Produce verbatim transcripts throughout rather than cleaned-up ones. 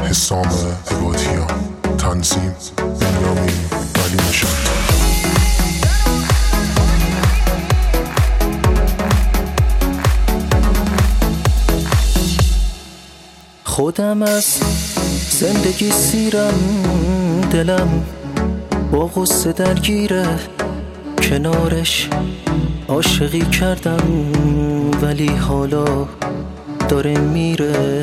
حسام عبادیان، تنظیم بنیامین ولی نژاد. خودم از زندگی سیرم، دلم با غصه درگیره، کنارش عاشقی کردم ولی حالا داره میره.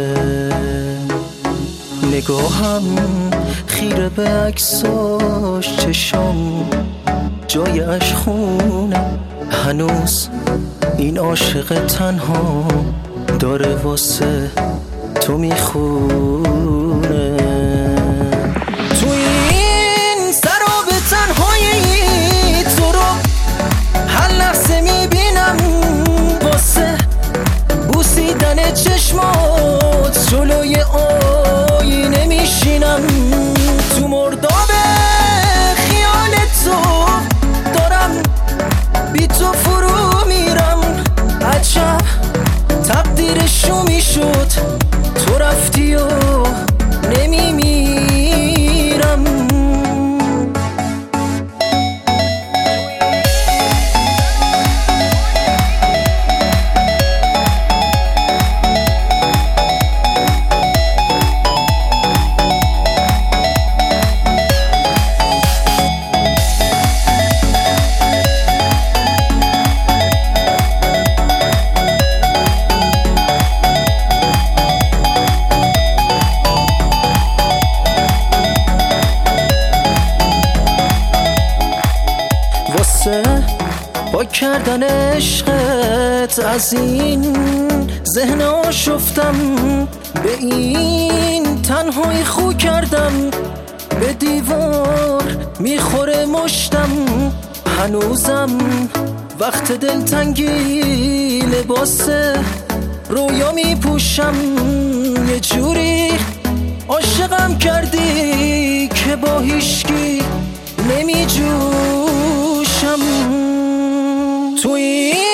نگاهم خیره به عکساش، چشام جای اش خونه، هنوز این عاشق تنها داره واسه تو میخونه. تو این سراب تنهایی تو رو هر لحظه میبینم، واسه بوسیدن چشمات جلوی آینه میشینم. تو مرداب خیال تو دارم بی تو فرو میرم. عجب تقدیرشو میشد تو رفتی و نمیمیرم. با کردن عشقت از این ذهن آشفتم، به این تنهایی خو کردم، به دیوار میخوره مشتم. هنوزم وقت دلتنگی لباس رویا میپوشم. یه جوری عاشقم کردی که با هیچکی نمیجوشم. تو این